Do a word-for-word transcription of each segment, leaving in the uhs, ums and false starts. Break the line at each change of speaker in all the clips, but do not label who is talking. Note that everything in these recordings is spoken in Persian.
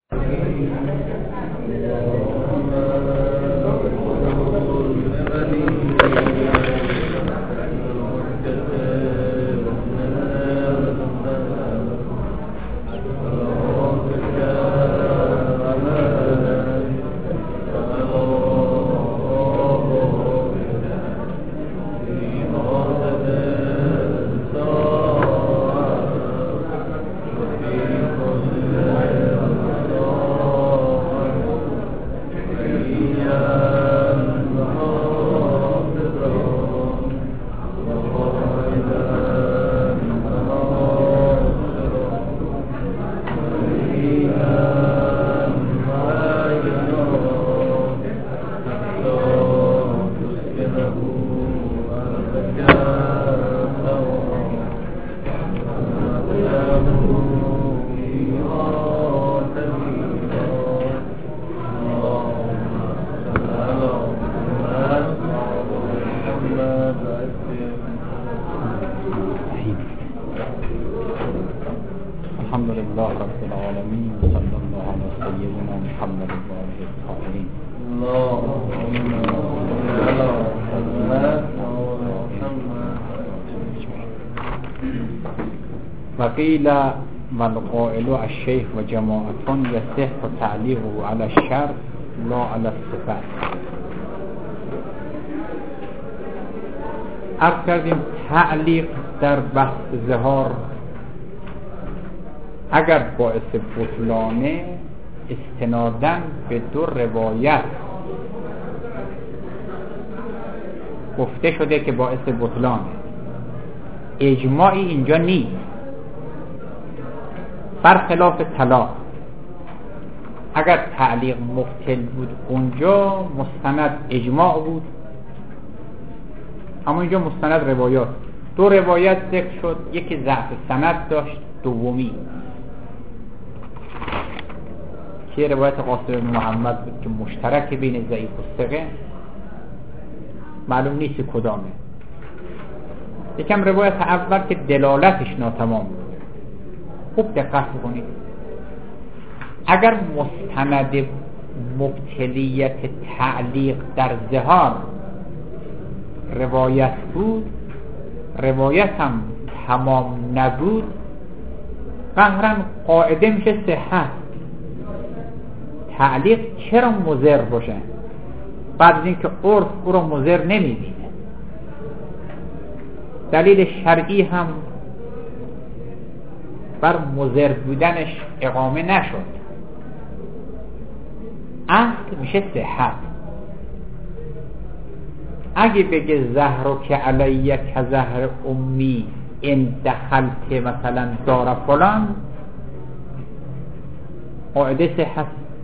الحمد لله رب العالمين صلى الله على سيدنا محمد وآله الطاهرين. وقيل والقائل الشيخ وجماعة يصح تعليقه على الشرط لا على الصفات. عرض کردیم تعلیق در بحث ظهار اگر باعث بطلانه استنادن به دو روایت گفته شده که باعث بطلانه، اجماعی اینجا نیست، برخلاف طلاق. اگر تعلیق مبطل بود اونجا مستند اجماع بود، اما اینجا مستند روایات. دو روایت ذکر شد، یکی ضعف سند داشت، دومی که روایت قاسم بن محمد بود که مشترک بین ضعیف و ثقه، معلوم نیست کدامه. یکم روایت اول که دلالتش ناتمام بود. خوب دقت کنید، اگر مستند مبتلیت تعلیق در ظهار روایت بود، روایت هم تمام نبود، قهرن قاعده میشه صحت. تعلیق چرا مضر باشه بعد از اینکه عرف او رو مضر نمیبینه؟ دلیل شرعی هم بر مضر بودنش اقامه نشد. اصل میشه صحت. اگه بگه زهر که علیه که زهر امی این دخلت مثلا دار فلان، قاعده صحت.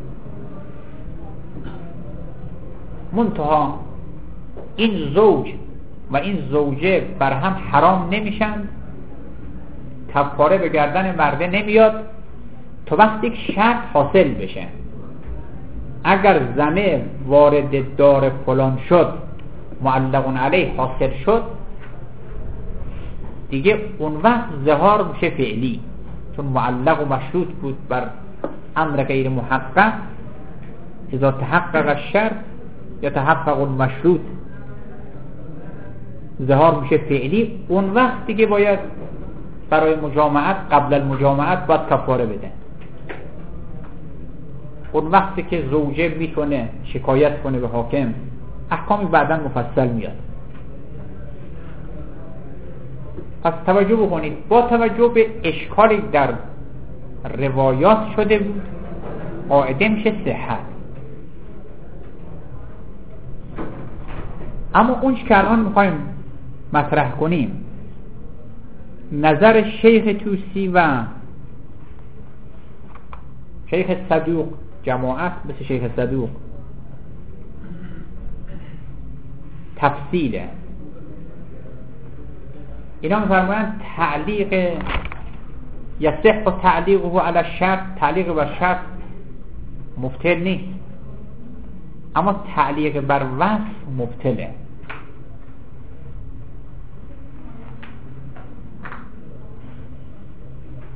منتها این زوج و این زوجه بر هم حرام نمیشن، کفاره به گردن مرده نمیاد تا وقتی که شرط حاصل بشه. اگر زنه وارد دار فلان شد، معلق علیه حاصل شد، دیگه اون وقت ظهار میشه فعلی، چون معلق و مشروط بود بر امر غیر محقق. اذا تحقق الشرط یتحقق المشروط، ظهار میشه فعلی. اون وقت دیگه باید برای مجامعت، قبل المجامعت باید کفاره بده. اون وقتی که زوجه میتونه شکایت کنه به حاکم، احکامی بعداً مفصل میاد. پس توجه بکنید، با توجه به اشکالی در روایات شده بود، قاعده میشه صحت. اما اون که الان میخوایم مطرح کنیم، نظر شیخ توسی و شیخ صدوق، جماعت مثل شیخ صدوق، تفصیله. اینا میفرمایند تعلیق یصح و تعلیقه علی الشرط، تعلیق بر شرط مبطل نیست، اما تعلیق بر وصف مبطله.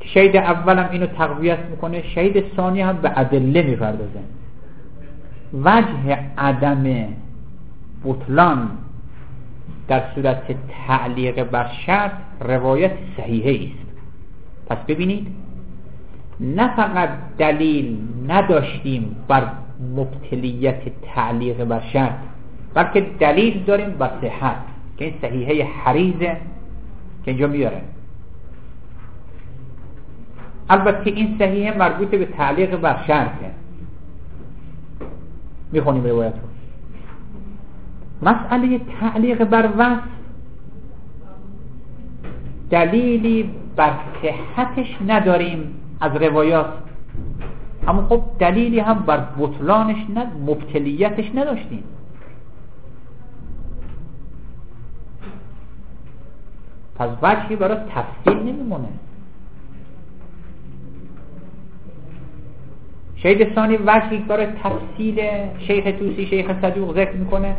شهید اولم اینو تقویت میکنه، شهید ثانی هم به ادله میپردازه. وجه عدم بطلان در صورت تعلیق بر شرط روایت صحیحه است. پس ببینید نه فقط دلیل نداشتیم بر مبتلیت تعلیق بر شرط، بلکه دلیل داریم بر صحت که این صحیحه حریزه که اینجا میاره. البته این صحیحه مربوط به تعلیق بر شرطه. میخونیم روایت رو. مسئله تعلیق بر وصف دلیلی بر صحتش نداریم از روایات، اما خب دلیلی هم بر بطلانش ند... مبتلیتش نداشتیم. پس وجهی برای تفصیل نمیمونه. شهید ثانی وجهی برای تفصیل شیخ طوسی شیخ صدوق ذکر میکنه،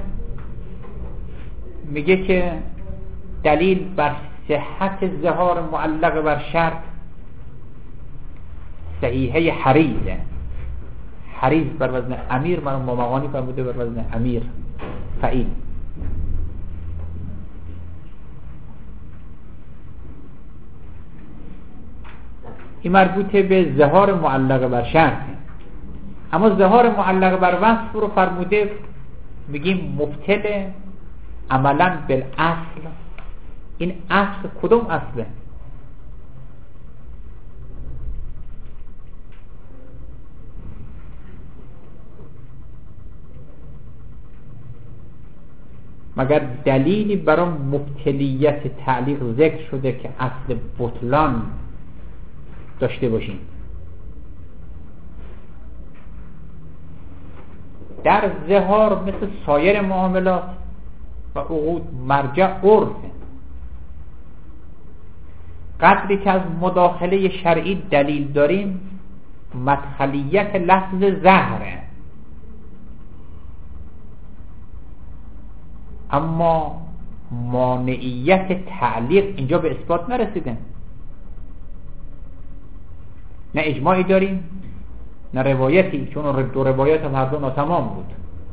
میگه که دلیل بر صحت ظهار معلق بر شرط صحیحه حریزه. حریز بر وزن امیر، من ممغانی فرموده بر وزن امیر فعیل. این مربوطه به ظهار معلق بر شرطه. اما ظهار معلق بر وصف رو فرموده میگیم مبتل عملا بالاصل. این اصل کدوم اصله؟ مگر دلیلی برای مبتلیت تعلیق ذکر شده که اصل بطلان داشته باشیم؟ در ظهار مثل سایر معاملات و عقود مرجع عرفه. قدری که از مداخله شرعی دلیل داریم مدخلیت لفظ ظهره، اما مانعیت تعلیق اینجا به اثبات نرسیده. نه اجماعی داریم نه روایتی، چون دو روایت هم هر دو ناتمام بود.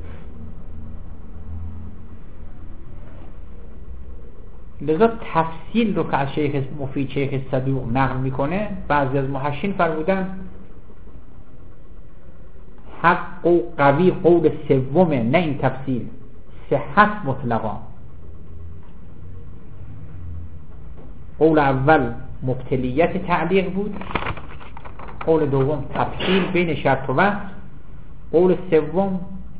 لذا تفصیل رو که از شیخ مفید شیخ صدوق نقل میکنه، بعضی از محشین فرمودن حق و قوی قول سومه، نه این تفصیل، صحت مطلقا. قول اول مبتلیت تعلیق بود، قول دوم تفصیل بین شرط و وصف، قول سوم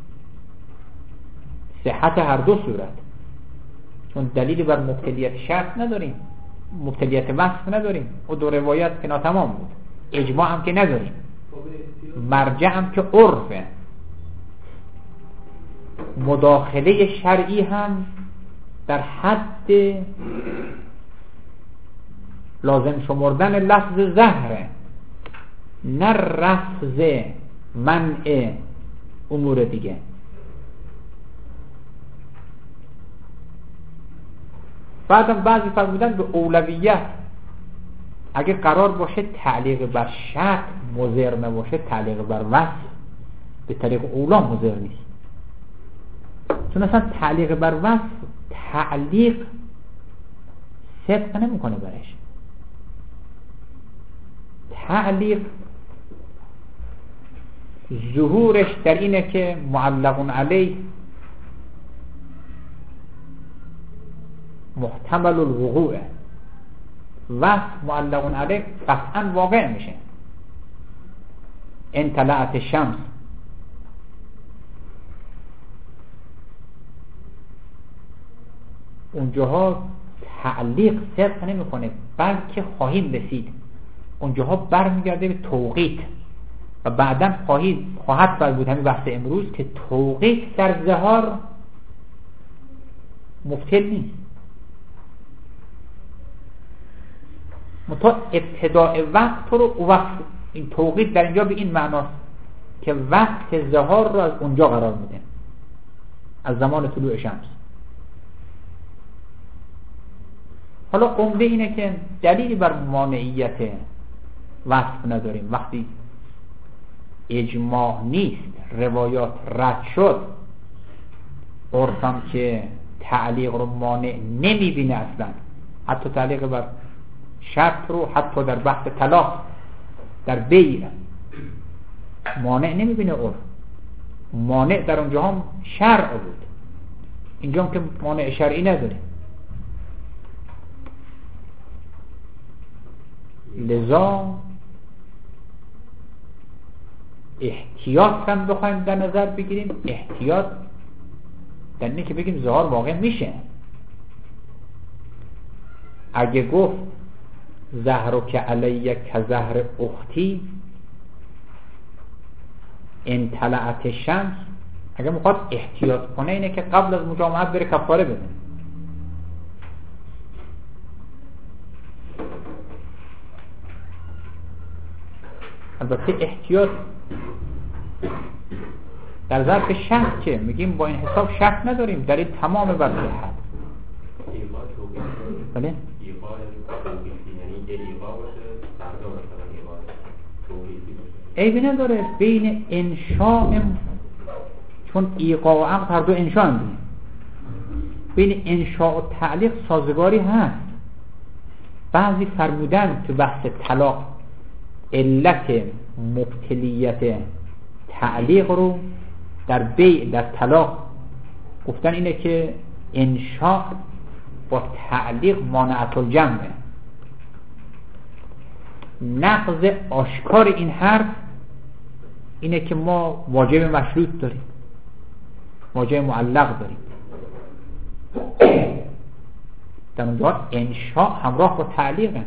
صحت هر دو صورت، چون دلیلی بر مبتلیت شرط نداریم، مبتلیت وصف نداریم، و دو روایت که ناتمام بود، اجماع هم که نداریم، مرجع هم که عرفه، مداخله شرعی هم در حد لازم شمردن لفظ ظهره، نه رفض منع امور دیگه. بعدم بعضی فرمودن به اولویت، اگه قرار باشه تعلیق بر شرط مضر نباشه، تعلیق بر وصف به طریق اولا مضر نیست، چون اصلا تعلیق بر وصف تعلیق صدق نمیکنه برش. تعلیق ظهورش در اینه که معلق علیه محتمل الوقوع، وصف معلق علیه قطعا واقع میشه. ان طلعت شمس، اونجاها تعلیق صدق نمیکنه، بلکه خواهیم رسید اونجاها برمیگرده به توقیت و بعداً خواهید خواهد بر بود همین بحث امروز که توقیت در ظهار مبطل نیست. متا ابتداء وقت رو وقت، این توقیت در اینجا به این معناست که وقت ظهار رو از اونجا قرار میده، از زمان طلوع شمس. حالا عمده اینه که دلیلی بر مانعیت وصف نداریم. وقتی اجماع نیست، روایات رد شد، عرفم که تعلیق رو مانع نمیبینه اصلا، حتی تعلیق بر شرط رو حتی در بحث طلاق در بیع مانع نمیبینه. عرف مانع در اونجا هم شرع بود، اینجا هم که مانع شرعی نداره. لذا احتیاط هم بخوایم در نظر بگیریم، احتیاط در اینه که بگیم ظهار واقع میشه. اگه گفت زهر که علیه که زهر اختی ان طلعت شمس، اگه میخواد احتیاط کنه اینه که قبل از مجامعت بره کفاره بده. البته احتیاط در ظرف شک که میگیم با این حساب شک نداریم، دلیل تمام بر صحت. بله؟ عیبی نداره بین انشاء، چون ایقاع و عقد هر دو انشاء هم، بین انشاء و تعلیق سازگاری هست. بعضی فرمودن تو بحث طلاق علت مبتلیت تعلیق رو در بیع در طلاق گفتن اینه که انشاء با تعلیق مانعت الجمعه. نقض آشکار این حرف اینه که ما واجب مشروط داریم، واجب معلق داریم. در اونجا انشاء همراه با تعلیقه.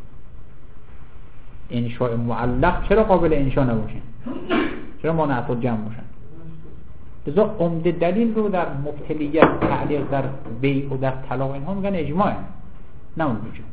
انشاء معلق چرا قابل انشاء نباشه؟ چرا مانعت الجمع باشن؟ لذا عمده دلیل رو در مبتلیت تعلیق در بیع و در طلاق اینها میگن اجماعه، نه اون وجود.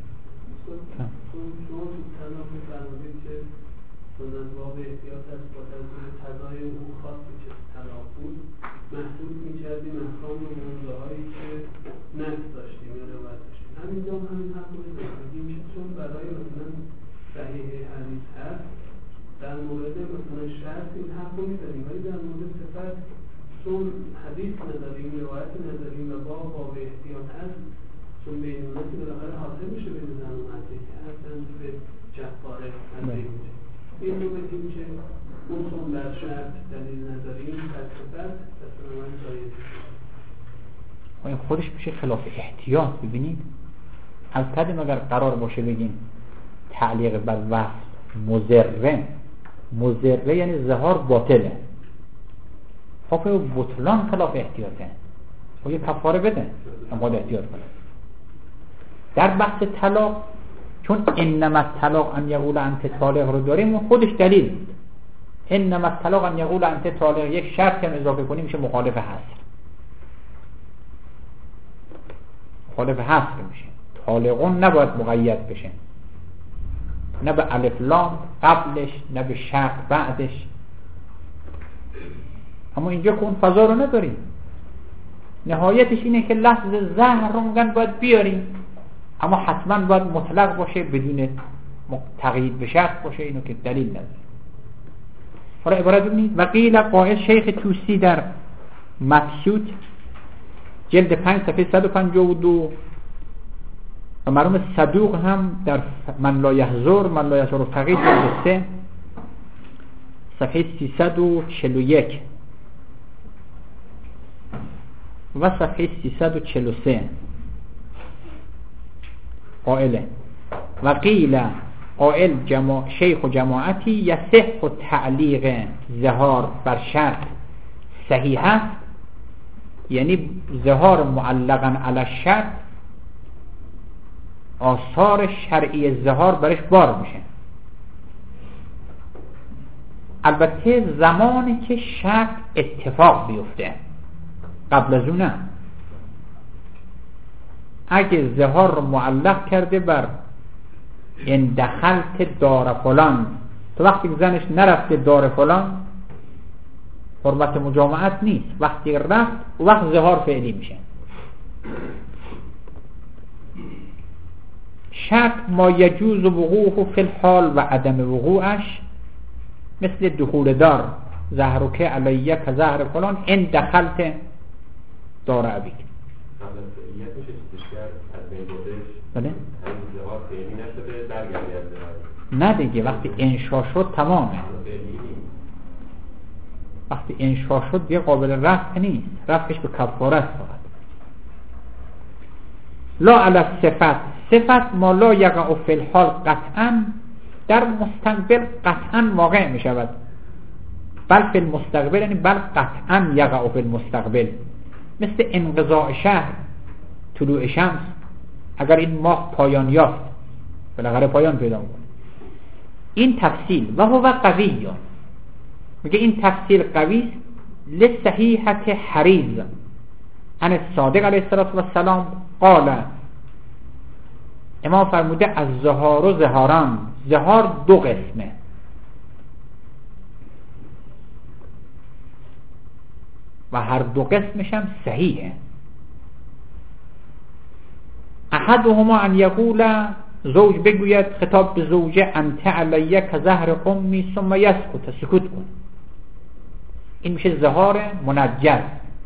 سنت باب احتیاط از با تضمین تضای اون خاصی که طلاق بود محدود می‌کردیم احکام و موضوعهایی که نقص داشتیم یا روایت داشتیم. همینجا هم همین حق رو بزنیم که چون برای مثلا صحیح حدیث هست در مورد مثلا شرط این حق رو می‌داریم، ولی در مورد صفت چون حدیث نداریم، روایت نداریم و با باب احتیاط هست، چون بینونتی بالاخره حاصل میشه بین زن و مرد که اصلا به جفاره نزدیک میشه. این رو بگیم که اون چون در شرط دلیل نداریم تصفت تصفت من جایز
این خودش میشه خلاف احتیاط. ببینید از قدیم اگر قرار باشه بگیم تعلیق بر وصف مضره، مضره یعنی ظهار باطله، خب بطلان خلاف احتیاطه، خب یه کفاره بده اما احتیاط کنه. در بحث طلاق چون انما طلاق ان یقول انت طالق رو داریم، خودش دلیل بود. انما طلاق ان یقول انت طالق یک شرط هم اضافه کنیم میشه مخالف حصر، مخالف حصر میشه. طالقون نباید مقید بشه، نه به الف لام قبلش نه به شرط بعدش. اما اینجا که اون فضا رو نداریم، نهایتش اینه که لفظ زهر رو میگن باید بیاریم، اما حتما باید مطلق باشه بدون تقیید به شرط باشه، اینو که دلیل نداره. حالا عبارت ببینید وقیل قائل شیخ توسی در مبسوط جلد پنج صفحه صد و پنجاه و دو و مرحوم صدوق هم در من لا یحضر من لا یحضر فقید جلد سه صفحه سیصد و چهل و یک و صفحه سیصد و چهل و سه قائله وقیل قائل جماع شیخ و جماعتی یصح و تعلیق ظهار بر شرط صحیح است، یعنی ظهار معلقا علی شرط آثار شرعی ظهار برش بار میشه، البته زمانی که شرط اتفاق بیفته، قبل از اون نه. اگه ظهار رو معلق کرده بر این دخلت دار فلان، تو وقتی زنش نرفته دار فلان حرمت مجامعت نیست، وقتی رفت و وقت ظهار فعلی میشه. شرط ما یجوز وقوعه فی الحال و عدم وقوعش، مثل دخول دار زهرک علیه که زهر فلان ان دخلت دار ابیک. بله؟ نه دیگه وقتی انشا شد تمامه، وقتی انشا شد دیگه قابل رفع نیست، رفعش به کفاره است فقط. لا علی صفت، صفت ما لا یقع فی الحال قطعا، در مستقبل قطعا واقع می شود، بل فی المستقبل یعنی بل قطعا یقع فی المستقبل، مثل انقضاء شهر، طلوع شمس، اگر این ماه پایان یافت بالاخره پایان پیدا می‌کنه. این تفصیل و هو قوی، میگه این تفصیل قوی است لصحیحت حریز عن الصادق علیه السلام قال، امام فرموده از زهار و زهاران، زهار دو قسمه، و هر دو قسمش هم صحیحه. احدهما ان یقول، زوج بگوید خطاب به زوجه انت علیه که زهر امی ثم یسکت، سکوت کن، این میشه زهار منجز.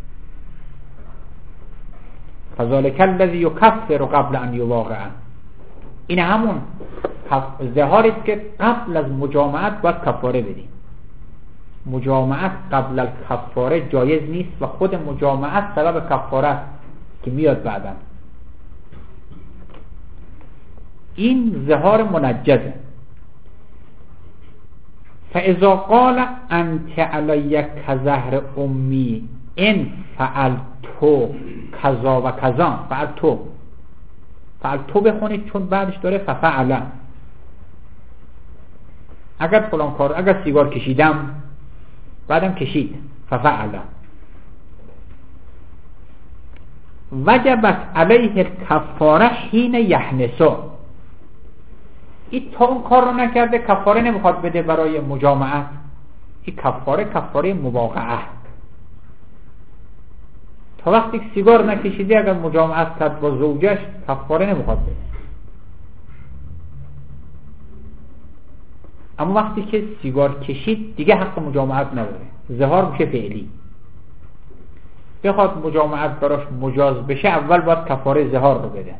فذلک الذی یکفر قبل ان یواقع، این همون زهاری است که قبل از مجامعت باید کفاره بدیم. مجامعت قبل از کفاره جایز نیست و خود مجامعت سبب کفاره است که میاد بعداً. این زهار منجزه. فاذا قال انت علی کزهر امی ان فعلتو کذا و کذا، فعلتو فعلتو بخونید چون بعدش داره ففعل، اگر فلان کار، اگر سیگار کشیدم بعدم کشید ففعل، وجبت علیه الکفاره حین یحنسو، این تا اون کار رو نکرده کفاره نمیخواد بده برای مجامعت، این کفاره کفاره مواقعه. تا وقتی سیگار نکشیده اگر مجامعت کرد با زوجش کفاره نمیخواد بده. اما وقتی که سیگار کشید دیگه حق مجامعت نداره، زهار میشه فعلی. بخواد مجامعت براش مجاز بشه اول باید کفاره زهار رو بده.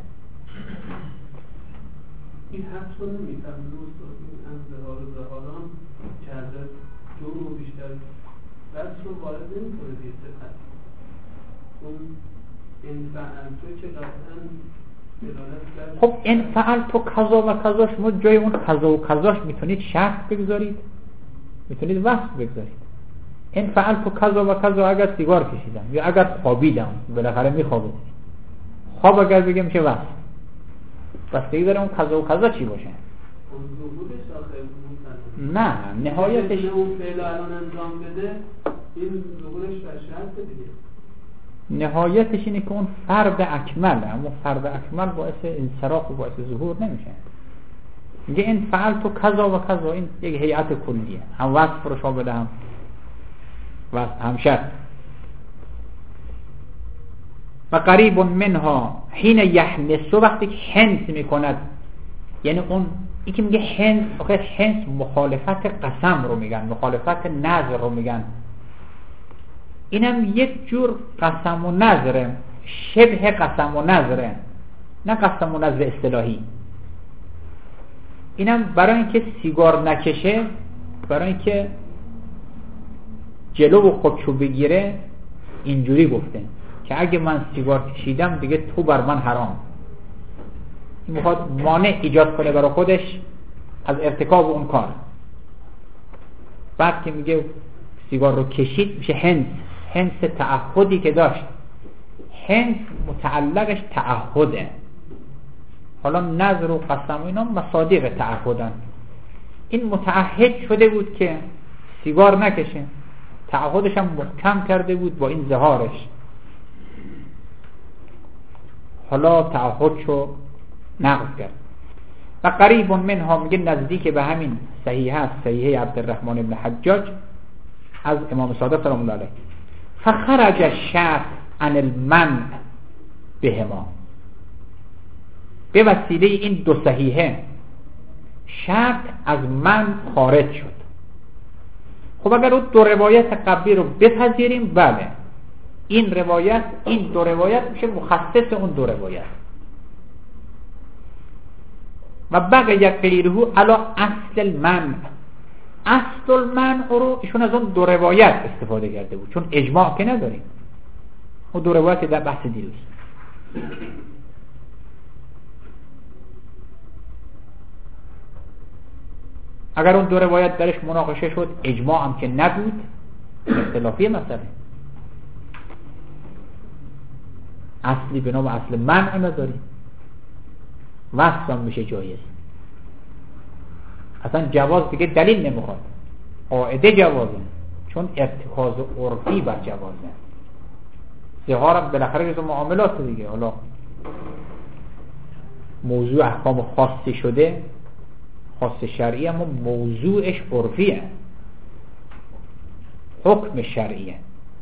این حق رو نمیتونم دوست این از زهار و زهاران که حضرت جون و بیشتر بس رو وارد نمی کنه دیگه صفت اون این فعل تو که قطعا دلالت.
خب این فعل تو کذا و کذاش ما جای اون کذا و کذاش میتونید شرط بگذارید، میتونید وصف بگذارید. این فعل تو کذا و کذا اگر سیگار کشیدم یا اگر خوابیدم، بالاخره میخوابید، خواب اگر بگه میشه وصف. بستگی داره اون کذا و کذا چی باشه. نه نهایتش
اون فعل الان انجام بده این ظهورش بر شرط دیگه.
نهایتش اینه که اون فرد اکمله، اما فرد اکمل باعث انصراف و باعث ظهور نمیشه. میگه این فعل تو کذا و کذا، این یک هیئت کلیه، هم وصف رو شما بده هم وصف هم شرط. و قریب منها حین یحنسو، وقتی که حنس میکند، یعنی اون ای که میگه حنس، آخه حنس مخالفت قسم رو میگن، مخالفت نظر رو میگن. اینم یک جور قسم و نظره، شبه قسم و نظره، نه قسم و نظر اصطلاحی. اینم برای اینکه سیگار نکشه، برای اینکه جلو خودشو بگیره اینجوری گفته که اگه من سیگار کشیدم دیگه تو بر من حرام. این میخواد مانع ایجاد کنه برای خودش از ارتکاب اون کار. بعد که میگه سیگار رو کشید میشه هنس، هنس تعهدی که داشت. هنس متعلقش تعهده. حالا نظر و قسم و اینا مصادیق تعهدن. این متعهد شده بود که سیگار نکشه، تعهدش هم محکم کرده بود با این زهارش. حالا تعهدشو نقض کرد. و قریب منها، میگه نزدیک به همین صحیحه است، صحیحه عبدالرحمن بن حجاج از امام صادق سلام الله علیه. فخرج الشرع عن المنع بهما، به وسیله این دو صحیحه شرط از من خارج شد. خب اگر اون دو روایت قبلی رو بپذیریم، بله این روایت این دو روایت میشه مخصص اون دو روایت و بقیه غیره علی اصل المنع. اصل المنع رو ایشون از اون دو روایت استفاده کرده بود، چون اجماع که نداریم. اون دو روایت در بحث دیروز. اگر اون دو روایت درش مناقشه شد، اجماع هم که نبود، اختلافی مسئله. اصلی به نام اصل منع نداریم، وصف هم میشه جایز. اصلا جواز دیگه دلیل نمیخواد، قاعده جوازه، چون ارتکاز عرفی بر جوازه. ظهار هم بالاخره جزو معاملات دیگه. حالا موضوع احکام خاصی شده، خاص شرعی، اما موضوعش عرفیه، حکم شرعیه،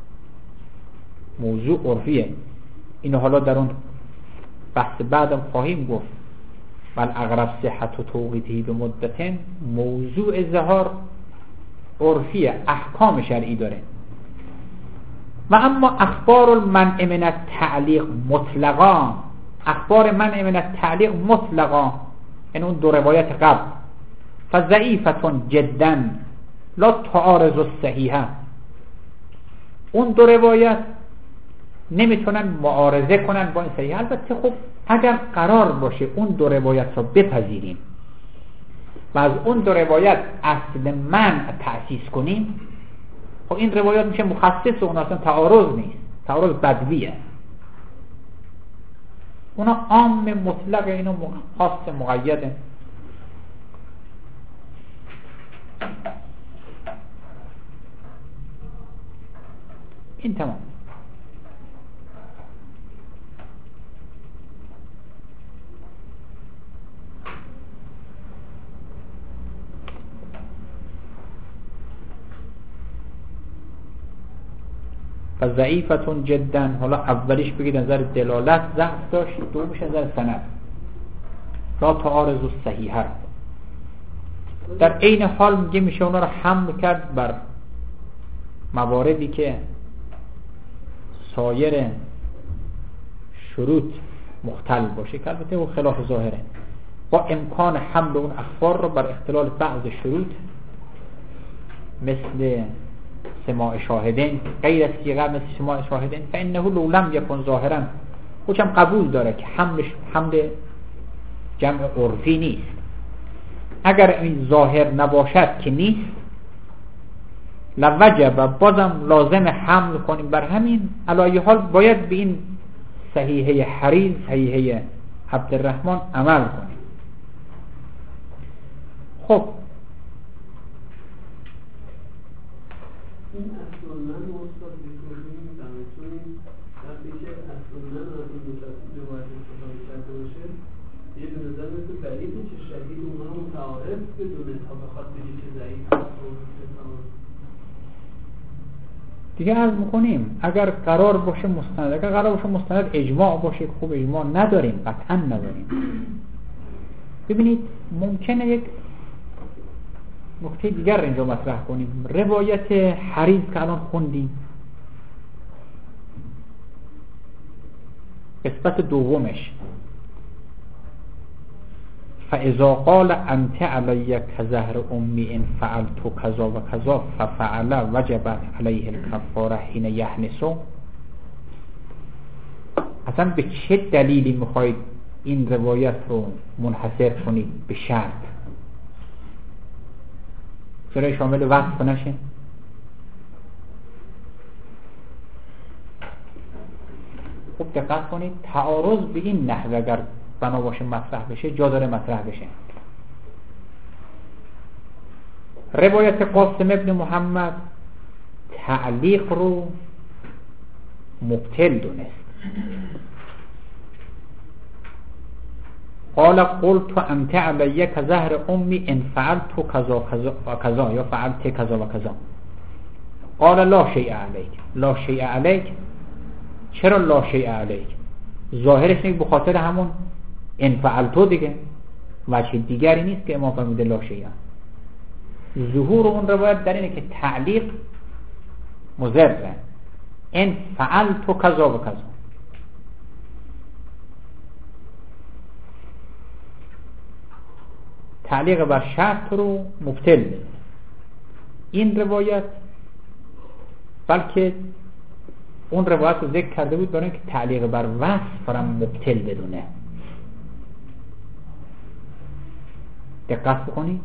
موضوع عرفیه. اینو حالا در اون بحث بعدم خواهیم گفت. بل اقرب صحت و توقیتی به مدتن، موضوع ظهار عرفیه، احکام شرعی داره. و اما اخبار المنع من التعلیق مطلقا، اخبار منع من التعلیق مطلقا، این اون دو روایت قبل، فضعیفتون جدا لا تعارض الصحیحه، اون دو روایت نمیتونن معارضه کنن با این صحیحه. البته خب اگر قرار باشه اون دو روایت رو بپذیریم و از اون دو روایت اصل منع تأسیس کنیم، خب این روایات میشه مخصص، اون اصلا تعارض نیست، تعارض بدویه. اونا عام مطلق، اینو خاص مقیده. این تمام. ضعیفتون جدا، حالا اولیش بگید نظر دلالت ضعف داشت، دومش نظر سند. لا تعارض الصحیحه، در عین حال میگه میشه اونا رو حمل کرد بر مواردی که سایر شروط مختل باشه، که البته او خلاف ظاهره، با امکان حمل اون اخبار رو بر اختلال بعض شروط، مثل سماع شاهدین، غیر از صیغه مثل سماع شاهدین، فانه لو لم یکن ظاهرا، خودشم قبول داره که حملش حمل جمع عرفی نیست. اگر این ظاهر نباشد که نیست، لوجب، بازم لازم حمل کنیم بر همین. علایه حال باید به این صحیحه حریز، صحیحه عبدالرحمن عمل کنیم. خب
این اصلالمن استاد بکنیم دمتونیم وقتی که اصلالمن رو از این دوتاسی باید استفاده کرده باشه، یه به نظر مثل بعیده که شهید اونها رو متعارف بدونه تا بخواد بگه که ضعیف
دیگه. عرض میکنیم اگر قرار باشه مستند، اگر قرار باشه مستند اجماع باشه، خوب اجماع نداریم، قطعا نداریم. ببینید ممکنه یک نکته دیگر رو اینجا مطرح کنیم. روایت حریز که الان خوندیم، قسمت دومش، فاذا قال انت علی کظهر امی ان فعلت کذا و کذا ففعل وجبت علیه الکفاره حین یحنسو، اصلا به چه دلیلی میخواید این روایت رو منحصر کنید به شرط؟ چرا شامل وصف نشه؟ خوب دقت کنید، تعارض به این نحو اگر بنا باشه مطرح بشه، جا داره مطرح بشه. روایت قاسم ابن محمد تعلیق رو مبطل دونست. قال قلت انت علی کظهر امی ان فعلت کذا و کذا یا فعلت کذا و کذا. قال لا شیء علیک. لا شیء علیک، چرا لا شیء علیک؟ ظاهرش نیست، بخاطر همون ان فعلتو دیگه وجه دیگری نیست که امام فرموده لا شیئا. ظهور اون روایت در اینه که تعلیق مضره، ان فعلتو کذا و کذا. تعلیق بر شرط رو مبطل میده این روایت، بلکه اون روایت رو ذکر کرده بود برای اینکه تعلیق بر وصف رو مبطل بدونه. دقت بکنید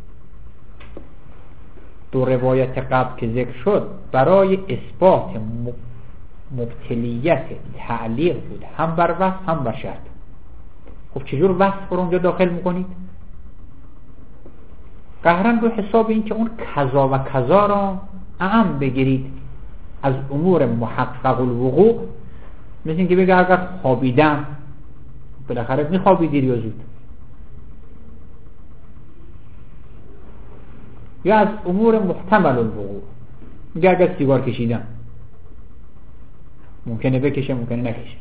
دو روایت قبل که ذکر شد برای اثبات مبطلیت تعلیق بود، هم بر وصف هم بر شرط. خب چجور وصف رو اونجا داخل میکنید؟ قهرن رو حساب این که اون کذا و کذا را اعم بگیرید از امور محقق الوقوع، مثل این که بگه اگر خوابیدم، بالاخره میخوابی دیر یا زود، یا از امور محتمل الوقوع، میگه اگر سیگار کشیدم ممکنه بکشه ممکنه نکشه.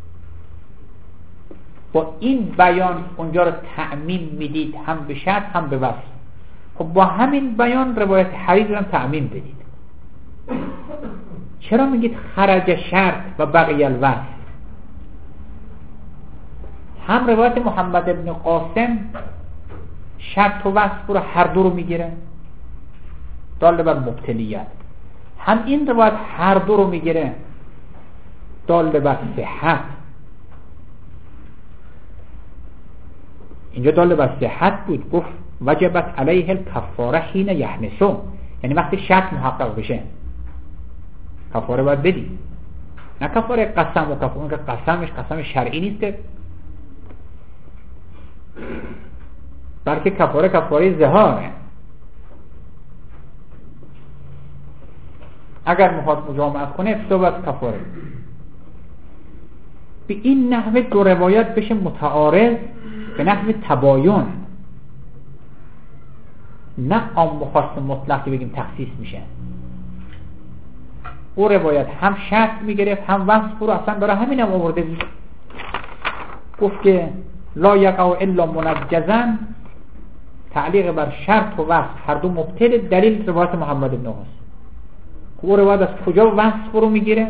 با این بیان اونجا رو تعمیم میدید، هم به شرط هم به وصف. خب با همین بیان روایت حریز رو هم تعمیم بدید. چرا میگید خرج شرط و بقی الوصف؟ هم روایت محمد ابن قاسم شرط و وصف رو هر دو رو میگیره دال بر مبطلیت، هم این روایت هر دو رو میگیره دال بر صحت. اینجا دال بر صحت بود، گفت وجبت علیه الکفاره حین یحنسو، یعنی وقتی شرط محقق بشه کفاره باید بدی، نه کفاره قسم و کفاره که قسمش قسم شرعی نیست، بلکه کفاره کفاره ظهاره. اگر میخواد مجامعت کنه افتاد باید کفاره. به این نحوه دو روایت بشه متعارض به نحو تباین، نه عام و خاص مطلق که بگیم تخصیص میشه. او روایت هم شرط میگرفت هم وصف رو اصلا برای همین هم آورده بود، گفت که لا یقع الا منجزا، تعلیق بر شرط و وصف هر دو مبطل، دلیل روایت محمد بن قاسم. او روایت از کجا وصف رو میگیره؟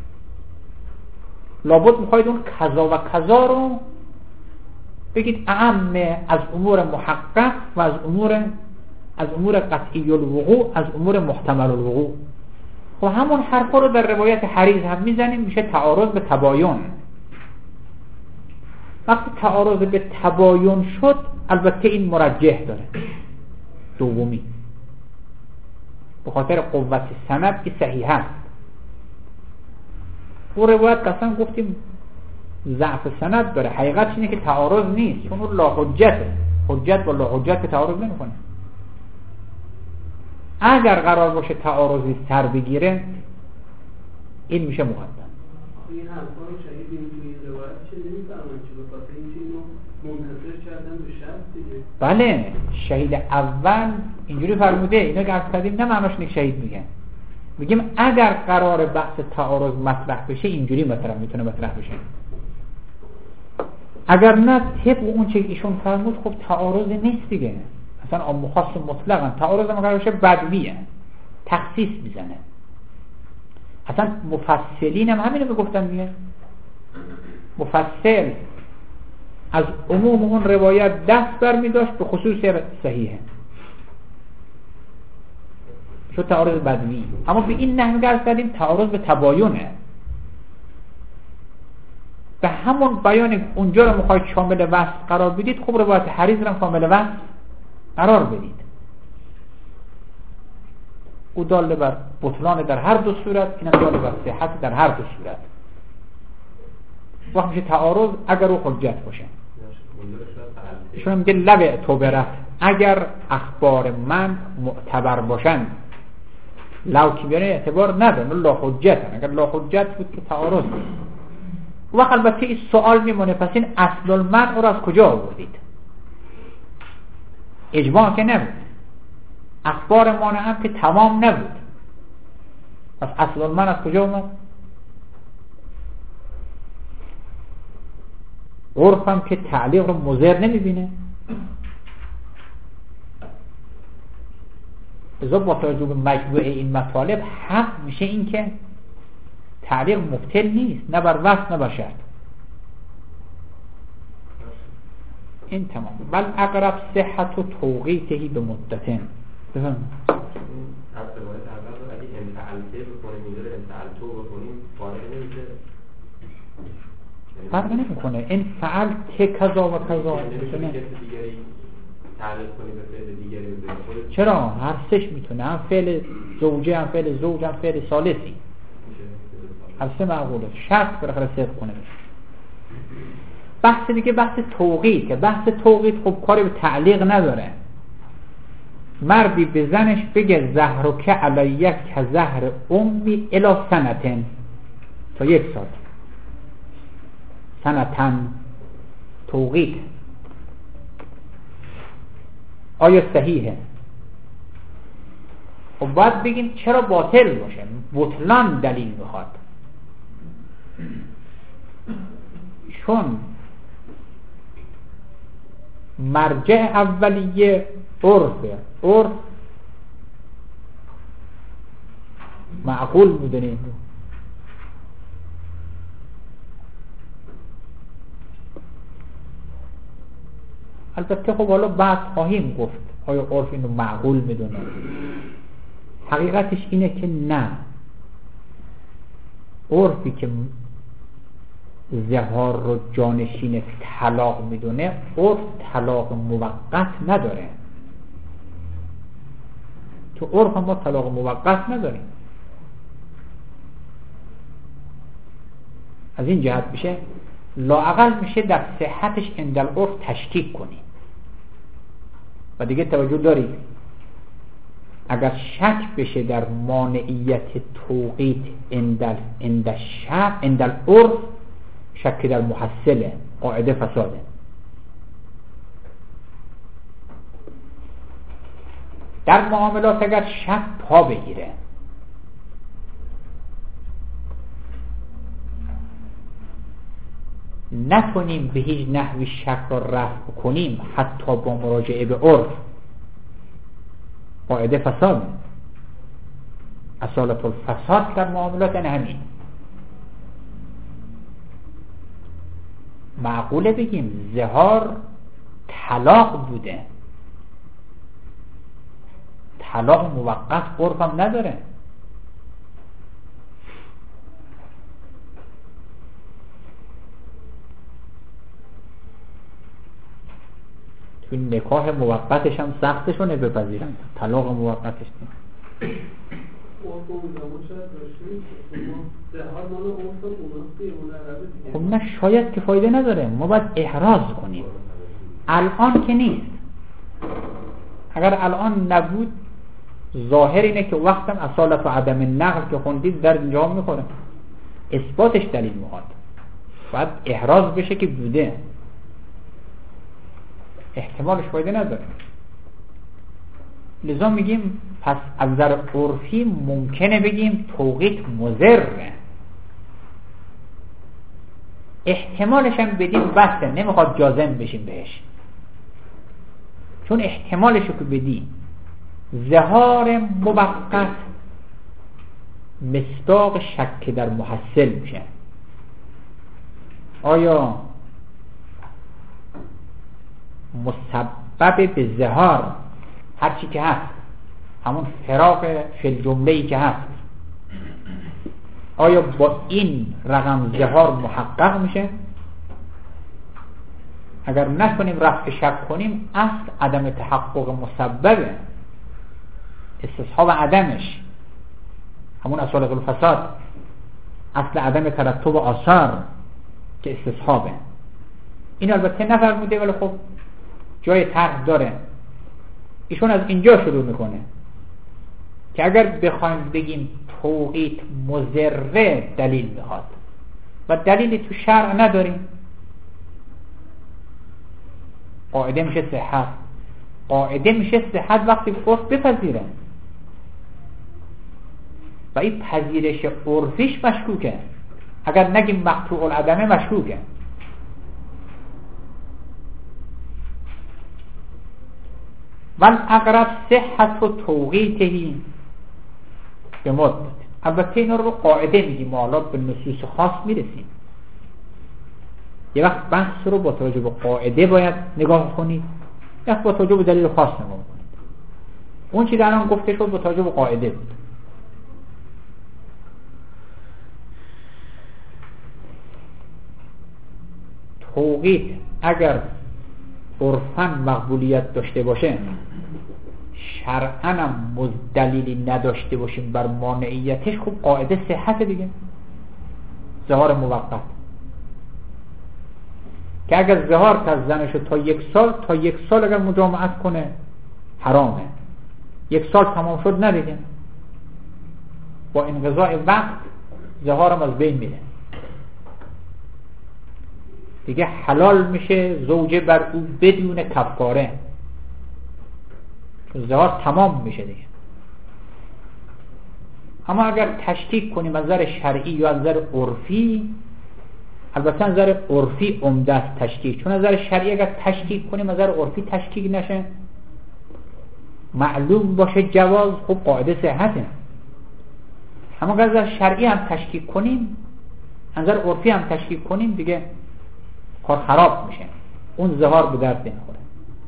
لابد میخواید اون کذا و کذا رو بگید اعم از امور محقق و از امور از امور قطعی الوقوع، از امور محتمل الوقوع. خب همون حرفا رو در روایت حریز هم میزنیم، میشه تعارض به تباین. وقتی تعارض به تباین شد البته این مرجح داره، دومی به خاطر قوت سند که صحیح هست. و روایت قسم گفتیم ضعف سند داره، حقیقتش اینه که تعارض نیست، چون اون لا حجته، حجت با لا حجت که تعارض نمیکنه. اگر قرار باشه تعارضی سر بگیره این میشه مقدم.
این حرفا رو شهیدیم توی این روایت چه نمیفهمن چه به خاطر اینکه اینو منحصر کردن به شرط دیگه.
بله شهید اول اینجوری فرموده، اینا که عرض کردیم نه معناش اینه شهید میگن، میگیم اگر قرار بحث تعارض مطرح بشه اینجوری مثلا میتونه مطرح بشه، اگر نه طبق اون چه ایشون فرمود خب تعارض نیست دیگه، اصلا عام و خاص مطلقاً. تعارض هم قرار بشه بدویه، تخصیص میزنه. اصلا مفصلین هم همینو میگفتن دیگه، مفصل از عموم اون روایت دست بر میداشت به خصوص صحیحه، شو تعارض بدوی. اما به این نحوه گرد کردیم تعارض به تباینه، به همون بیان اونجا رو میخواید شامل وصف قرار بدید، خب روایت حریز رو شامل وصف قرار بدید. او داله بر بطلان در هر دو صورت، این داله بر صحت در هر دو صورت. وقت میشه تعارض اگر او حجت باشه. ایشون میگه لب توبرت، اگر اخبار من معتبر باشن، لو که بیانه اعتبار ندارن، لا حجت، اگر لا حجت بود که تعارض بود. وقت البته این سوال میمونه پس این اصل المنع رو از کجا آوردید؟ اجماع که نبود، اخبار مانع هم که تمام نبود، پس اصل المنع از کجا اومد؟ عرف هم که تعلیق رو مضر نمیبینه. ازا با توجه به مجموع این مطالب حق میشه این که تعلیق مبطل نیست، نه بر وصف نه بر شرط. این تمام. بل اقرب صحت و توقیتهی به مدتن. بفهم
از روایت اول رو اگه انفعلته بکنیم اینجا رو انفعلتو بکنیم فارغ نمیشه،
فرق نمیکنه. این فعل که کذا و کذا
نمیتونه کسی دیگری تعلیق کنی به فعل دیگری به خودت.
چرا؟ هر سش میتونه، هم فعل زوجه هم فعل زوج هم فعل ثالثی، هر سه معقوله. شرط بالاخره صدق کنه. بحث دیگه بحث توقیت. بحث توقیت خب کاری به تعلیق نداره. مردی به زنش بگه زهرک علیک که زهر امی الی سنتن، تا یک سال. سنتن توقیت آیا صحیحه؟ خب باید بگیم چرا باطل باشه. بطلان دلیل میخواد، چون مرجع اولیه عرفه. عرف معقول میدونیم. البته خب حالا بعد خواهیم گفت آیا عرف اینو معقول میدونه. حقیقتش اینه که نه. عرفی که ظهار رو جانشین طلاق میدونه، عرف طلاق موقت نداره. تو عرف ما طلاق موقت نداریم. از این جهت میشه لااقل میشه در صحتش عند العرف تشکیک کنی. و دیگه توجه دارید اگر شک بشه در مانعیت توقیت عند الشرع عند العرف، شک در محصله، قاعده فساده. در معاملات اگر شک پا بگیره، نتونیم به هیچ نحوی شک را رفع کنیم حتی با مراجعه به عرف، قاعده فساد. اصالت الفساد در معاملات یعنی همین. معقوله بگیم ظهار طلاق بوده، طلاق موقت عرف هم نداره. تو نکاح موقتش هم سختشونه بپذیرن، طلاق موقتش نیست. خب نه، شاید که فایده نداره. ما باید احراز کنیم. الان که نیست. اگر الان نبود، ظاهر اینه که وقتم اصالت و عدم نقل که خوندید در اینجا میخوره. اثباتش دلیل میخواد. باید احراز بشه که بوده. احتمالش فایده نداره. لذا میگیم پس از نظر عرفی ممکنه بگیم توقیت مضره. احتمالش هم بدیم بسته، نمیخواد جازم بشیم بهش، چون احتمالشو که بدیم ظهار موقت مصداق شک در محصل میشه. آیا مسبب به ظهار هرچی که هست، همون فراق فی جمله‌ای که هست، آیا با این رقم ظهار محقق میشه؟ اگر نکنیم رفع شک کنیم، اصل عدم تحقق مسببه، استصحاب عدمش همون اصالت الفساد، اصل عدم ترتب آثار که استصحابه. این البته نفرموده ولی خب جای طرح داره. ایشون از اینجا شروع میکنه که اگر بخوایم بگیم توقیت مضره دلیل میخواد و دلیلی تو شرع نداریم، قاعده میشه صحت. قاعده میشه صحت وقتی عرف بپذیره و این پذیرش عرفیش مشکوکه. اگر نگیم مقطوع العدمه مشکوکه. ول اقرب صحت و توقیتهی به مدت. البته اینا رو قاعده میگیم، حالا به نصوص خاص میرسیم. یه وقت بحث رو با توجه به قاعده باید نگاه کنید، یه وقت با توجه به دلیل خاص نگاه کنید. اون چی در آن گفته شد با توجه به قاعده بود. توقیت اگر عرفاً مقبولیت داشته باشه، شرعاً هم دلیلی نداشته باشیم بر مانعیتش، خوب قاعده صحت دیگه. ظهار موقت که اگر ظهار کرد زنشو تا یک سال، تا یک سال اگر مجامعت کنه حرامه. یک سال تمام شد ندیگه، با انقضاء وقت ظهارم از بین میره دیگه، حلال میشه زوجه بر او بدون کفاره، چون ظهار تمام میشه دیگه. اما اگر تشکیک کنیم از نظر شرعی یا از نظر عرفی، البته از نظر عرفی عمده است تشکیک، چون از نظر شرعی اگر تشکیک کنیم از نظر عرفی تشکیک نشه، معلوم باشه جواز، خب قاعده صحته. اما اگر از نظر شرعی هم تشکیک کنیم، از نظر عرفی هم تشکیک کنیم، دیگه کار خراب میشه، اون ظهار به درد نمیخوره.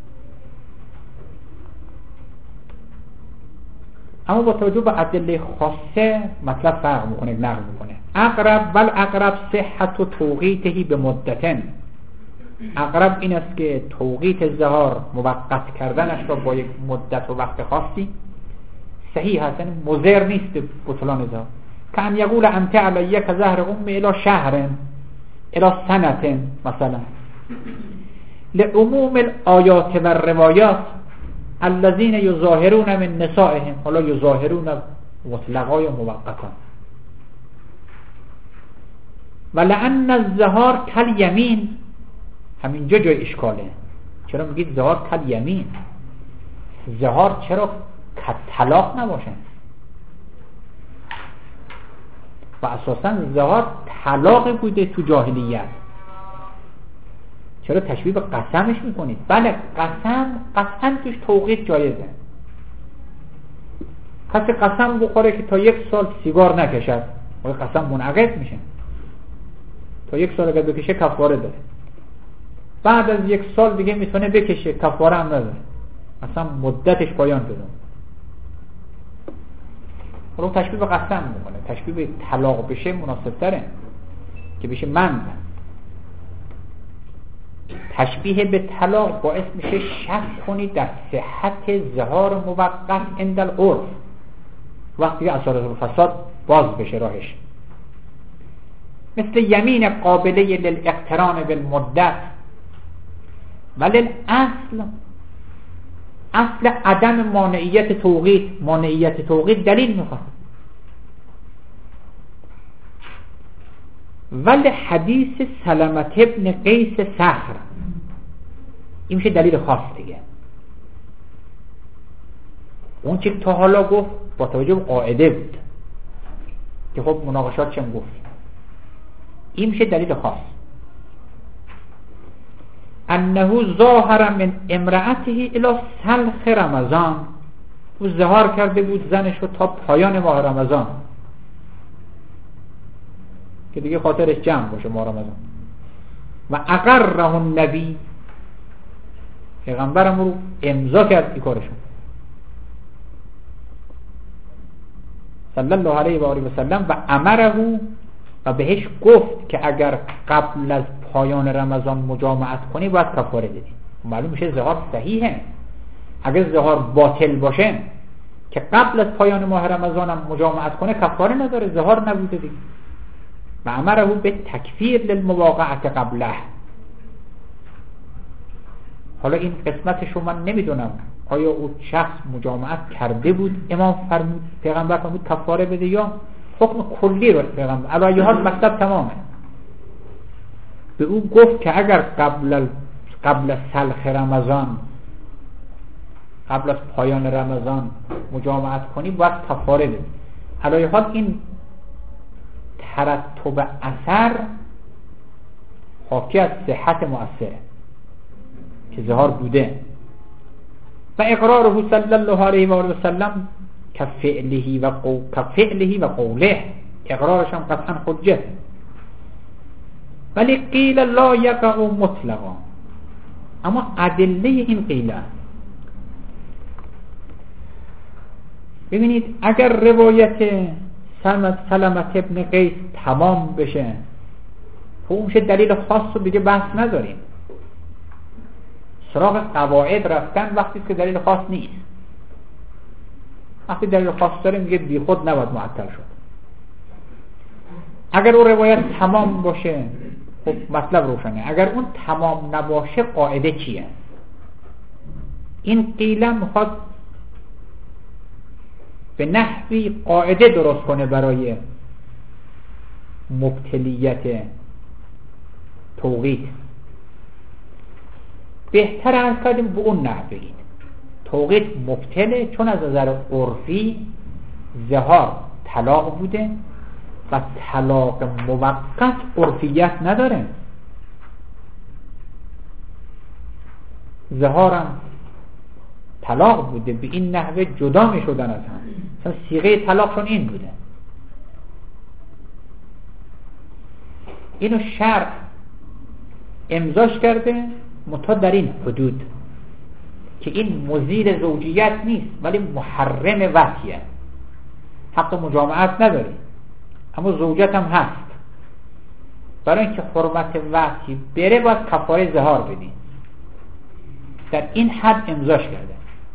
اما با توجه به ادله خاصه مطلب فرق میکنه، نقل میکنه. اقرب ول اقرب صحت و توقیتهی به مدتن. اقرب این است که توقیت ظهار موقت کردنش را با یک مدت و وقت خاصی صحیح هست، یعنی مضر نیست بطلان ظهار. که ان یقول انت علیه که ظهر ام الی شهر الی سنت مثلا، لعموم الآیات و روایات الذین یظاهرون من نسائهم. حالا یظاهرون مطلقا یا موقتا. ولأن الظهار کل یمین، همینجا جای اشکاله. چرا میگید ظهار کل یمین؟ ظهار چرا کل طلاق نباشه؟ و اساسا ظهار طلاق بوده تو جاهلیت، چرا تشبیه به قسمش میکنید؟ بله قسم، قسم توش توقیت جایزه. کسی قسم بخوره که تا یک سال سیگار نکشد، ولی قسم منعقد میشه. تا یک سال اگر بکشه کفاره داره، بعد از یک سال دیگه میتونه بکشه، کفاره هم نداره، اصلا مدتش پایان شده. رو تشبیه به قسم میکنه. تشبیه به طلاق بشه مناسب تره که بشه مند. تشبیه به طلاق باعث میشه شک کنی در صحت ظهار موقت عند العرف، وقتی اثر الفساد باز بشه راهش. مثل یمین قابله للاقتران بالمدت. ولی اصل اصل عدم مانعیت توقیت، مانعیت توقیت دلیل میخواد. ولی حدیث سلمت ابن قیس صخر این میشه دلیل خاص دیگه. اون چی تا حالا گفت با توجه به قاعده بود که خب مناقشات چم گفت، این میشه دلیل خاص. انه ظاهر من امرأته الى سلخ رمضان، او ظهار کرده بود زنشو تا پایان ماه رمضان که دیگه خاطرش جمع باشه ماه رمضان. و اقره النبی، پیغمبرم رو امضا کرد این کارشون صلی الله علیه و آله و سلم، و امره، و بهش گفت که اگر قبل از پایان رمضان مجامعت کنی باید کفاره بدی. معلوم میشه ظهار صحیحه. اگر ظهار باطل باشه که قبل از پایان ماه رمضان هم مجامعت کنه کفاره نداره، ظهار نبوده دیگه. و امره به تکفیر للمواقعت قبله. حالا این قسمتشو من نمیدونم آیا او شخص مجامعت کرده بود امام فرمود پیغمبر فرمود کفاره بده، یا حکم کلی رو پیغمبر علیه حال مطلب تمامه. به او گفت که اگر قبل قبل سلخ رمضان، قبل از پایان رمضان مجامعت کنی باید کفاره بدی. علیه حال این ترتب اثر حاکی از صحت مؤثره که ظهار بوده. و اقراره صلی الله علیه و آله و سلم کفعله و قو... کفعله و قوله، اقرارش هم قطعا حجت. ولی قیل لا یقع مطلقا، اما ادله این قیل است. ببینید اگر روایت سلمت ابن قیس تمام بشه، خب اون دلیل خاص رو دیگه بحث نداریم. سراغ قواعد رفتن وقتی که دلیل خاص نیست. وقتی دلیل خاص داریم میگه بی خود نباید معطل شد. اگر اون روایت تمام باشه خب مطلب روشنه. اگر اون تمام نباشه قاعده چیه؟ این قیله میخواد به نحوی قاعده درست کنه برای مبتلیت توقیت. بهتر از کردیم به اون نحو بگید توقیت مبتله، چون از نظر عرفی ظهار طلاق بوده و طلاق موقت عرفیت نداره. ظهارم طلاق بوده، به این نحوه جدا می شدن از هم، مثلا صیغه طلاقشون این بوده. اینو شرع امضاش کرده متا در این حدود که این مزیل زوجیت نیست ولی محرم وطیه، حق مجامعت نداری اما زوجت هم هست. برای اینکه حرمت وطی بره باید کفاره ظهار بدی، در این حد امضاش کرده.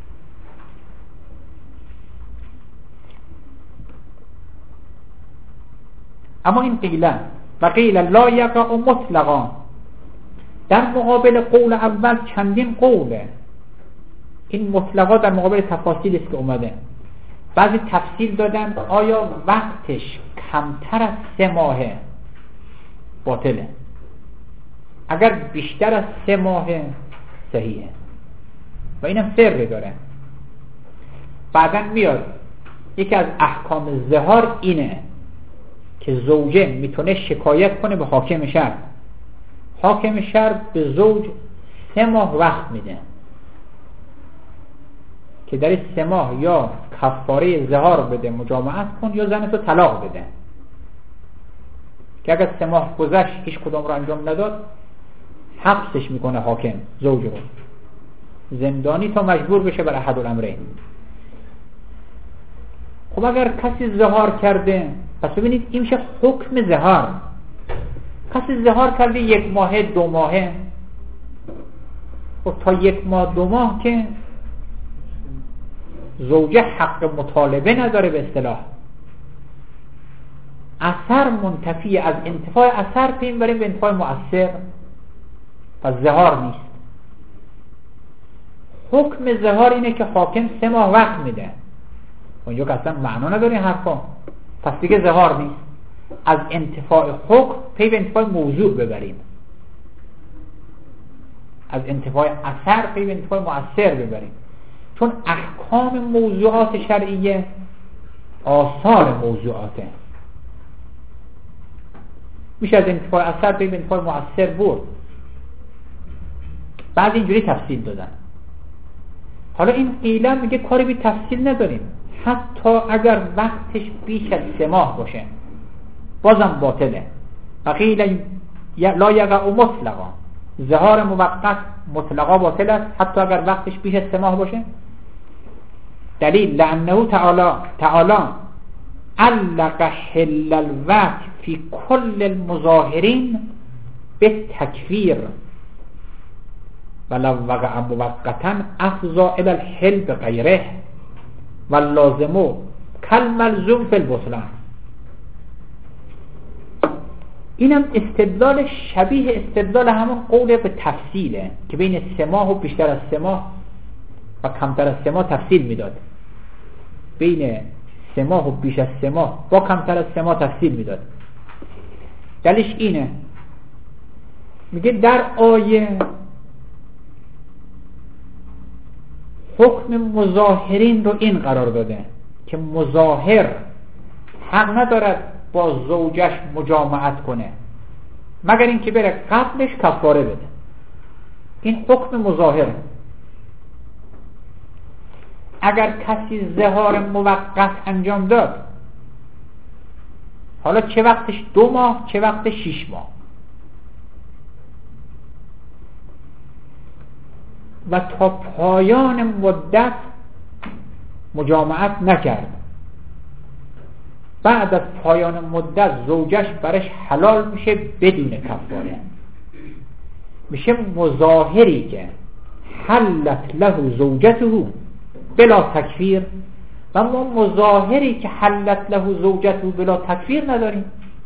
اما این قیله و قیل لا یقع مطلقا، در مقابل قول اول چندین قوله. این مطلقا در مقابل تفاصیل است که اومده. بعضی تفصیل دادن آیا وقتش کمتر از سه ماهه باطله، اگر بیشتر از سه ماهه صحیحه، و اینم سر داره. بعداً میاد یکی از احکام ظهار اینه که زوجه میتونه شکایت کنه به حاکم شهر. حاکم شهر به زوج سه ماه وقت میده که در سه ماه یا کفاره ظهار بده، مجامعت کن، یا زنتو طلاق بده. که اگر سه ماه گذشت هیچ کدوم رو انجام نداد حبسش میکنه حاکم زوج رو، زندانی تا مجبور بشه بر احد الامرین. خب اگر کسی ظهار کرده، پس ببینید این میشه حکم ظهار. کسی ظهار کرده یک ماه دو ماهه، و تا یک ماه دو ماه که زوجه حق مطالبه نداره به اصطلاح، اثر منتفی از انتفاع اثر پیم بریم به انتفاع مؤثر، پس ظهار نیست. حکم ظهار اینه که حاکم سه ماه وقت میده، اونجا که اصلا معنا نداره حرفا، پس دیگه ظهار نیست. از انتفاع حکم پی به انتفاع موضوع ببریم، از انتفاع اثر پی به انتفاع مؤثر ببریم، چون احکام موضوعات شرعیه آثار موضوعاته. میشه از انتفاع اثر پی به انتفاع مؤثر برد. بعد اینجوری تفصیل دادن. حالا این قیله میگه کاری بی تفصیل نداریم، حتی اگر وقتش بیش از سه ماه باشه بازم باطله. و قیل لا یقع مطلقا، ظهار موقت مطلقا باطل است حتی اگر وقتش بیش از سه ماه باشه. دلیل لانه تعالی تعالی علق حل الوقت فی کل المظاهرین به تکفیر ولو وقع موقتا افضا الى الحل بغیره و لازمو کل ملزوم فی البطلان. اینم استدلال شبیه استدلال همون قول به تفصیله که بین سه ماه و بیشتر از سه ماه و کمتر از سه ماه تفصیل میداد، بین سه ماه و بیش از سه ماه با کمتر از سه ماه تفصیل میداد. دلیلش اینه، میگه در آیه حکم مظاهرین رو این قرار داده که مظاهر حق ندارد با زوجش مجامعت کنه مگر اینکه بره قبلش کفاره بده. این حکم مظاهره. اگر کسی ظهار موقت انجام داد، حالا چه وقتش دو ماه چه وقتش شیش ماه، و تا پایان مدت مجامعت نکرد، بعد از پایان مدت زوجش برش حلال میشه بدون کفاره، میشه مظاهری که حلت له زوجته بلا تکفیر، و ما مظاهری که حلت له زوجته بلا تکفیر نداریم.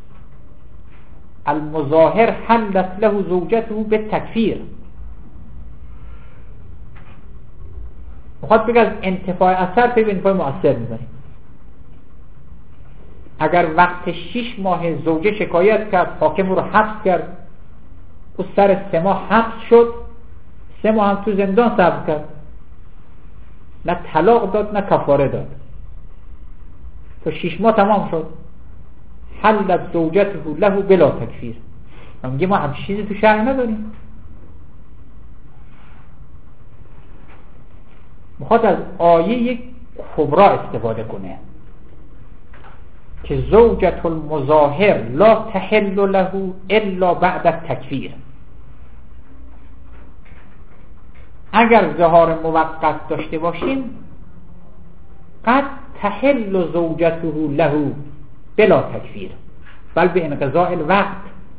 المظاهر حلت له زوجته به تکفیر، میخواد بگه از انتفاع اثر به انتفاع مؤثر میذاریم. اگر وقت شش ماه زوجه شکایت کرد، حاکم رو حبس کرد، او سر سه ماه حبس شد، سه ماه هم تو زندان صبر کرد، نه طلاق داد نه کفاره داد، تو شش ماه تمام شد، حلت زوجته له بلا تکفیر. ما میگه ما هم چیزی تو شرع نداریم. میخواد از آیه یک کبرا استفاده کنه که زوجة المظاهر لا تحل له الا بعد التکفیر. اگر ظهار موقت داشته باشیم، قد تحل زوجته له بلا تکفیر، بل به انقضاء الوقت.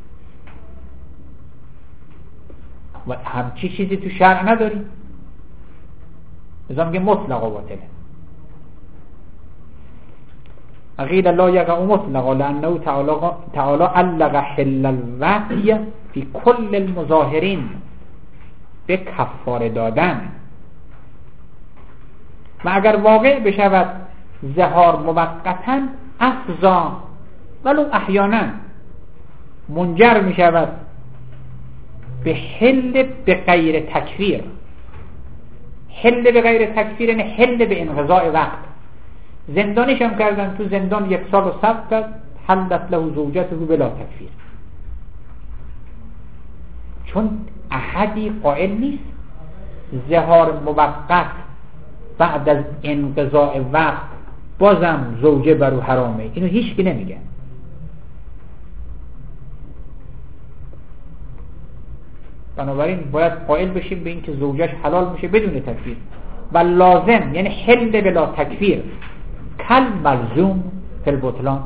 و همچی چیزی تو شرع نداریم، نظام که مطلق و باطله. قیل لا یقع مطلقا لانه تعالی علق حل الوقی فی کل المظاهرین، به کفاره دادن. و اگر واقع بشود ظهار موقتا، افضا ولو احیانا منجر می شود به حل به غیر تکفیر. حل به غیر تکفیر یعنی حل به انقضاء وقت. زندانش هم کردن، تو زندان یک سال رو صبر کرد، حلت له زوجته بلا تکفیر، چون احدی قائل نیست ظهار موقت بعد از انقضاء وقت بازم زوجه برو حرامه، اینو هیچ کی نمیگه. بنابراین باید قائل بشیم به این که زوجش حلال میشه بدون تکفیر. و لازم یعنی حل بلا تکفیر، کل ملزوم فی البطلان.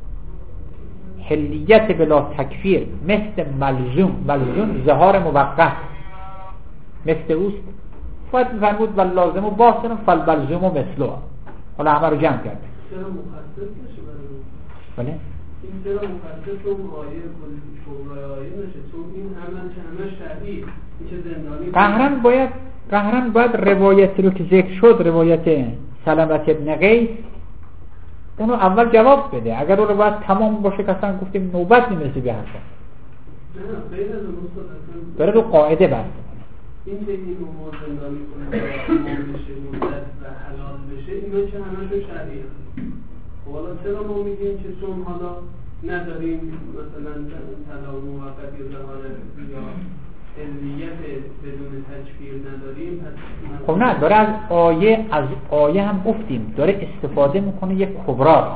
حلیت بلا تکفیر مثل ملزوم، ملزوم ظهار موقت مثل اوست. باید میفرمود و لازم و باطن فالملزوم و مثله. حالا همه رو جمع کرده.
چرا مخصص نشه برای
بله؟
این چرا مخصص اون آیه کبرای آیه نشه؟ چون این همه همه شرعی میشه زندانی.
قهرن باید قهرن باید روایتی رو که ذکر شد، روایت سلمت ابن قیس، اونو اول جواب بده. اگر اون روایت تمام باشه که اصلا گفتیم نوبت نمیرسه به حرف.
نه غیر از اون مستقیم
داره رو قاعده بحث.
این که این امور زندانی کنه تمام بشه، مدت و حلال بشه، اینا که همشون شرعیه. حالا چرا ما میگیم که چون حالا نداریم مثلا طلاق موقت یا ظهار یا علیت بدون تکفیر نداریم؟
خب نه، داره از آیه از آیه هم گفتیم داره استفاده میکنه یک کبرا را.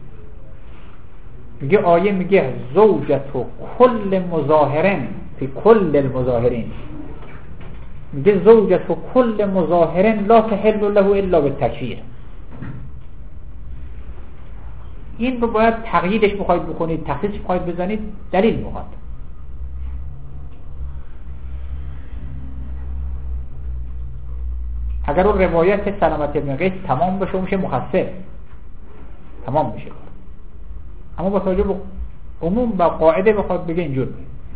میگه آیه میگه زوجت و کل مظاهرین فی کل المظاهرین، میگه زوجت و کل مظاهرین لا تحل له الا بالتکفیر. این رو باید تقییدش بخواید بکنید، تخصیصش بخواید بزنید، دلیل میخواد. اگر اون روایت سلمت ابن قیس تمام بشه میشه مخصص، تمام بشه. اما با توجه به عموم و قاعده بخواد بگه اینجور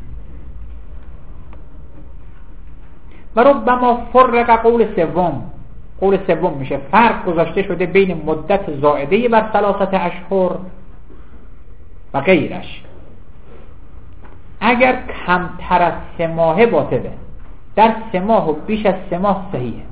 و ربما فرق قول سوم، قول سوم میشه فرق گذاشته شده بین مدت زائده بر ثلاثه اشهر و غیرش. اگر کمتر از سه ماه باطله، در سه ماه و بیش از سه ماه صحیحه.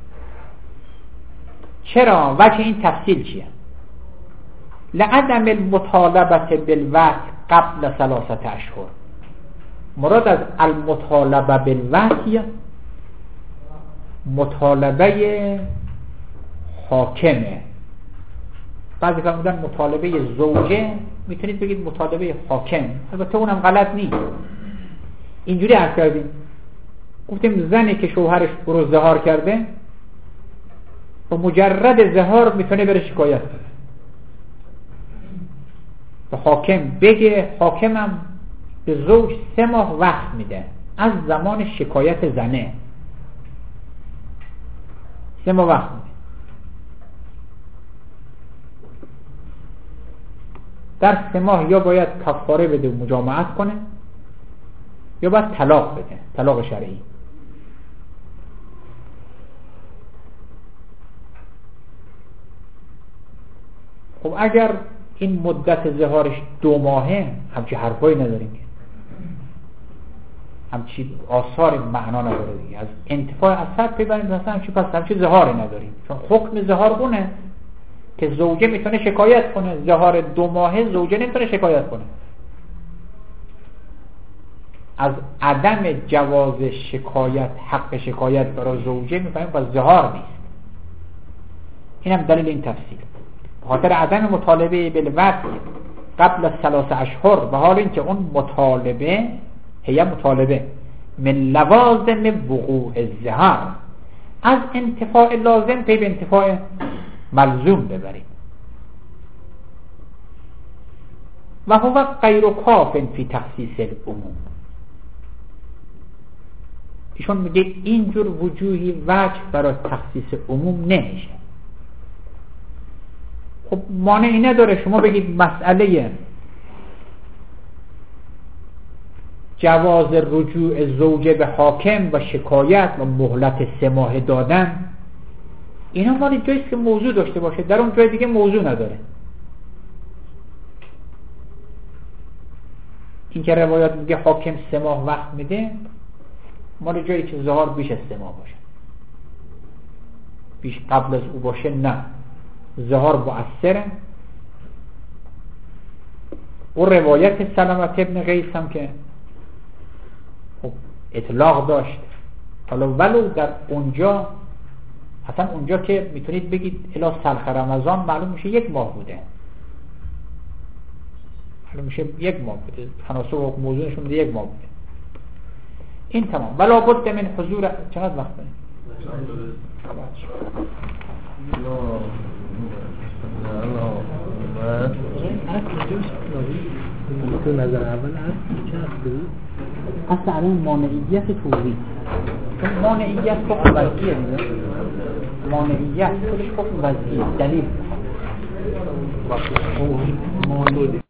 چرا؟ وجه این تفصیل چیه؟ لعدم المطالبه بالوقت قبل ثلاثه اشهر. مراد از المطالبه بالوقت مطالبه حاکمه. بعضی فرمودن مطالبه زوجه میتونید بگید مطالبه حاکم، البته اونم غلط نیست. اینجوری عرض کردیم، گفتیم زنی که شوهرش او رو زهار کرده با مجرد زهار میتونه بره شکایت کنه به حاکم، بگه حاکمم به زوج سه ماه وقت میده از زمان شکایت زنه، سه ماه وقت میده. در سه ماه یا باید کفاره بده و مجامعت کنه یا باید طلاق بده، طلاق شرعی. خب اگر این مدت زهارش دو ماهه همچی حرفایی نداریم، همچی آثار معنا نداره دیگه، از انتفاع اثر پیبریم مثلا همچی پس همچی زهاری نداریم، چون حکم زهار اونه که زوجه میتونه شکایت کنه. زهار دو ماهه زوجه نمیتونه شکایت کنه. از عدم جواز شکایت، حق شکایت برای زوجه میفهمیم پس زهار نیست. این هم دلیل این تفسیر، خاطر عدم مطالبه بالوقت قبل از ثلاث اشهر، و حال اینکه اون مطالبه هی مطالبه من لوازم وقوع الزهار، از انتفاع لازم پی به انتفاع ملزوم ببریم. و هو غیر کاف فی تخصیص العموم. ایشون میگه اینجور وجوهی وجه برای تخصیص عموم نمیشه. خب مانعی نداره شما بگید مسئله جواز رجوع زوجه به حاکم و شکایت و مهلت سه ماه دادن، اینا مال جاییست که موضوع داشته باشه، در اون جای دیگه موضوع نداره. این که روایات میگه حاکم سه ماه وقت میده، مال جایی که زهار بیش از سه ماه باشه، بیش قبل از او باشه نه، زهار مؤثره. و روایت سلامت ابن قیس هم که خب اطلاق داشت، حالا ولو در اونجا اصلا اونجا که میتونید بگید الی سلخ رمضان معلوم میشه یک ماه بوده، معلوم میشه یک ماه بوده، تناسب و موضوعشون بوده یک ماه بوده. این تمام. ولا بد من حضور. چقدر وقت داریم؟
تو نظر اول هست چه هست؟
اصلا الان مانعیت توضیح، چون مانعیت حکم وضعیه دیگه، مانعیت خودش حکم وضعیه، دلیل